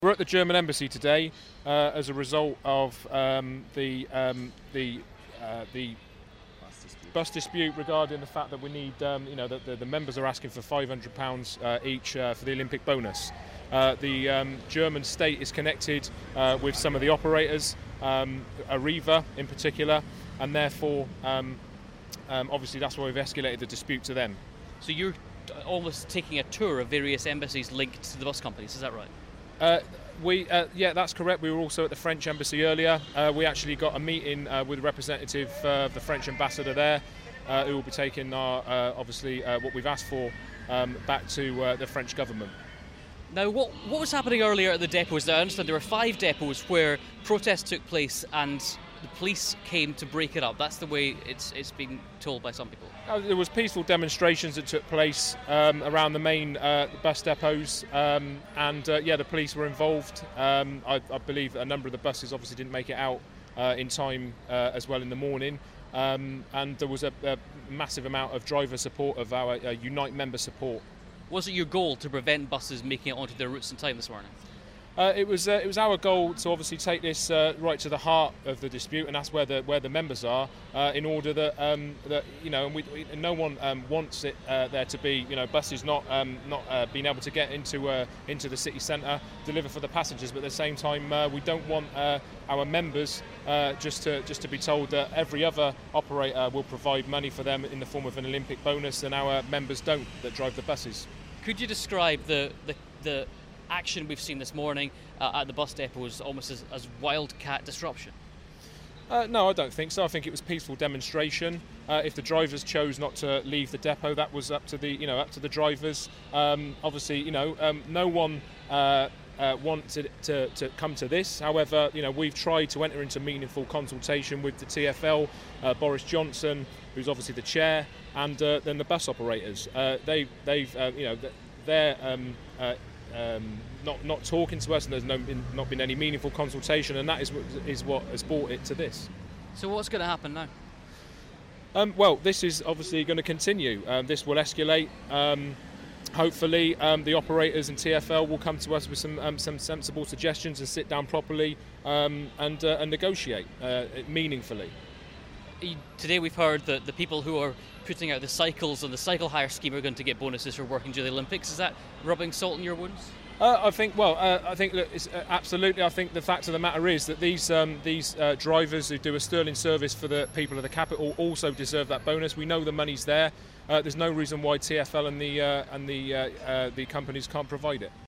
We're at the German embassy today as a result of the bus dispute regarding the fact that we need, the members are asking for £500 each for the Olympic bonus. The German state is connected with some of the operators, Arriva in particular, and therefore, obviously, that's why we've escalated the dispute to them. So you're almost taking a tour of various embassies linked to the bus companies, is that right? Yeah, that's correct. We were also at the French embassy earlier. We actually got a meeting with a representative of the French ambassador there, who will be taking what we've asked for back to the French government. Now, what was happening earlier at the depots? I understand there were 5 depots where protests took place and the police came to break it up. That's the way it's been told by some people. There was peaceful demonstrations that took place around the main bus depots, the police were involved. I believe a number of the buses obviously didn't make it out in time as well in the morning, and there was a massive amount of driver support, of our Unite member support. Was it your goal to prevent buses making it onto their routes in time this morning? It was our goal to obviously take this right to the heart of the dispute, and that's where the members are, in order that no one wants it there to be buses not being able to get into the city centre, deliver for the passengers, but at the same time we don't want our members just to be told that every other operator will provide money for them in the form of an Olympic bonus, and our members don't, that drive the buses. Could you describe the action we've seen this morning at the bus depots almost as wildcat disruption? No, I don't think so. I think it was peaceful demonstration. If the drivers chose not to leave the depot, that was up to the drivers. Obviously, no one wanted to come to this. However, we've tried to enter into meaningful consultation with the TfL, Boris Johnson, who's obviously the chair, and then the bus operators. They're not talking to us, and there's not been any meaningful consultation, and that is what has brought it to this. So what's going to happen now? Well, this is obviously going to continue. This will escalate. Hopefully, the operators and TfL will come to us with some sensible suggestions and sit down properly and negotiate meaningfully. Today we've heard that the people who are putting out the cycles and the cycle hire scheme are going to get bonuses for working during the Olympics. Is that rubbing salt in your wounds? I think that it's, absolutely. I think the fact of the matter is that these drivers who do a sterling service for the people of the capital also deserve that bonus. We know the money's there. There's no reason why TfL and the companies can't provide it.